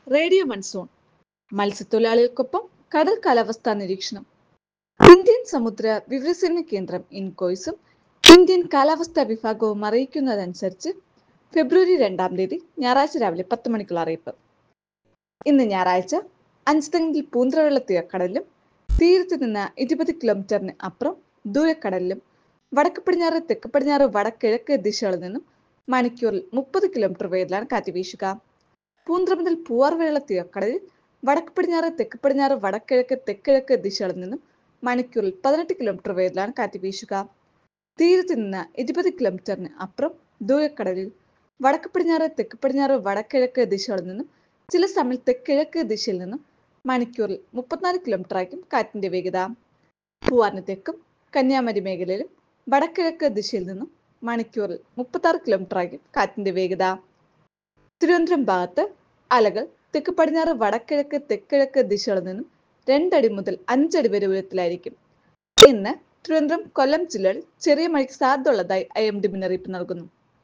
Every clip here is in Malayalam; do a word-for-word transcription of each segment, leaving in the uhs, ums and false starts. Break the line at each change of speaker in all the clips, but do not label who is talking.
റേഡിയോ മൺസൂൺ മത്സ്യത്തൊഴിലാളികൾക്കൊപ്പം കടൽ കാലാവസ്ഥാ നിരീക്ഷണം. ഇന്ത്യൻ സമുദ്ര വിവരസേവന കേന്ദ്രം ഇൻകോയ്സും ഇന്ത്യൻ കാലാവസ്ഥാ വിഭാഗവും അറിയിക്കുന്നതനുസരിച്ച് ഫെബ്രുവരി രണ്ടാം തീയതി ഞായറാഴ്ച രാവിലെ പത്ത് മണിക്കുള്ള അറിയിപ്പ്. ഇന്ന് ഞായറാഴ്ച അഞ്ചുതെങ്ങിൽ പൂന്തറവെള്ള തീരക്കടലിലും തീരത്ത് നിന്ന് ഇരുപത് കിലോമീറ്ററിന് അപ്പുറം ദൂരക്കടലിലും വടക്ക് പടിഞ്ഞാറ് തെക്ക് പടിഞ്ഞാറ് വടക്കിഴക്ക് ദിശകളിൽ നിന്നും മണിക്കൂറിൽ മുപ്പത് കിലോമീറ്റർ വേഗത്തിലാണ് കാറ്റ് വീശുക. പൂന്തറ മുതൽ പൂവാർവെള്ള തീരക്കടലിൽ വടക്ക് പടിഞ്ഞാറ് തെക്ക് പടിഞ്ഞാറ് വടക്കിഴക്ക് തെക്കിഴക്ക് ദിശകളിൽ നിന്നും മണിക്കൂറിൽ പതിനെട്ട് കിലോമീറ്റർ വേഗത്തിലാണ് കാറ്റ് വീശുക. തീരത്ത് നിന്ന് ഇരുപത് കിലോമീറ്ററിന് അപ്പുറം ദൂരക്കടലിൽ വടക്ക് പടിഞ്ഞാറ് തെക്ക് പടിഞ്ഞാറ് വടക്കിഴക്ക് ദിശകളിൽ നിന്നും ചില സമയം തെക്കിഴക്ക് ദിശയിൽ നിന്നും മണിക്കൂറിൽ മുപ്പത്തിനാല് കിലോമീറ്റർ ആയിരിക്കും കാറ്റിന്റെ വേഗത. പൂവാറിന് തെക്കും കന്യാകുമാരി മേഖലയിലും വടക്കിഴക്ക് ദിശയിൽ നിന്നും മണിക്കൂറിൽ മുപ്പത്തി ആറ് കിലോമീറ്റർ ആയിരിക്കും കാറ്റിന്റെ വേഗത. തിരുവനന്തപുരം ഭാഗത്ത് അലകൾ തെക്ക് പടിഞ്ഞാറ് വടക്കിഴക്ക് തെക്കിഴക്ക് ദിശകളിൽ നിന്നും രണ്ടടി മുതൽ അഞ്ചടി വരെ ഉയരത്തിലായിരിക്കും. ഇന്ന് തിരുവനന്തപുരം കൊല്ലം ജില്ലകളിൽ ചെറിയ മഴയ്ക്ക് സാധ്യതയുള്ളതായി ഐ എം ഡി മുന്നറിയിപ്പ് നൽകുന്നു.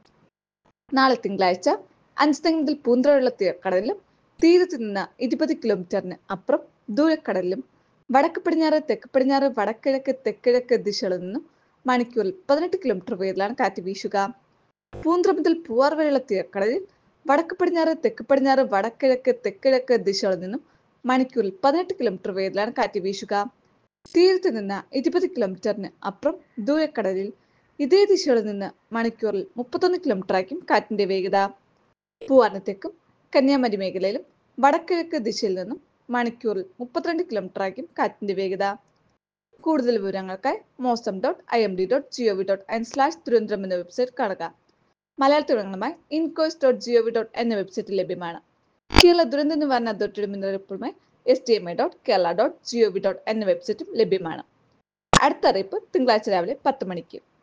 നാളെ തിങ്കളാഴ്ച അഞ്ചുതെങ്ങ് മുതൽ പൂന്തറവെള്ള തീരക്കടലിലും തീരത്ത് നിന്ന് ഇരുപത് കിലോമീറ്ററിന് അപ്പുറം ദൂരക്കടലിലും വടക്ക് പടിഞ്ഞാറ് തെക്ക് പടിഞ്ഞാറ് വടക്കിഴക്ക് തെക്കിഴക്ക് ദിശകളിൽ നിന്നും മണിക്കൂറിൽ പതിനെട്ട് കിലോമീറ്റർ വേഗത്തിലാണ് കാറ്റ് വീശുക. പൂന്തറ മുതൽ പൂവാർവെള്ള തീരക്കടലിൽ വടക്ക് പടിഞ്ഞാറ് തെക്ക് പടിഞ്ഞാറ് വടക്കിഴക്ക് തെക്കിഴക്ക് ദിശകളിൽ നിന്നും മണിക്കൂറിൽ പതിനെട്ട് കിലോമീറ്റർ വേഗത്തിലാണ് കാറ്റ് വീശുക. തീരത്ത് നിന്ന് ഇരുപത് കിലോമീറ്ററിന് അപ്പുറം ദൂരക്കടലിൽ ഇതേ ദിശകളിൽ നിന്ന് മണിക്കൂറിൽ മുപ്പത്തൊന്ന് കിലോമീറ്റർ ആയിരിക്കും കാറ്റിന്റെ വേഗത. പൂവാറിന് തെക്കും കന്യാകുമാരി മേഖലയിലും വടക്കിഴക്ക് ദിശയിൽ നിന്നും മണിക്കൂറിൽ മുപ്പത്തിരണ്ട് കിലോമീറ്റർ ആയിരിക്കും കാറ്റിന്റെ വേഗത. കൂടുതൽ വിവരങ്ങൾക്കായി Mausam dot I M D dot G O V dot in slash Thiruvananthapuram എന്ന വെബ്സൈറ്റ് കാണുക. മലയാളത്തിലുമായി INCOIS dot G O V dot എന്ന വെബ്സൈറ്റിൽ ലഭ്യമാണ്. കേരള ദുരന്ത നിവാരണ അതോറിറ്റിയുടെ മുന്നറിയിപ്പുമായി S D M I dot Kerala dot G O V dot എന്ന വെബ്സൈറ്റും ലഭ്യമാണ്. അടുത്ത അറിയിപ്പ് തിങ്കളാഴ്ച രാവിലെ പത്ത് മണിക്ക്.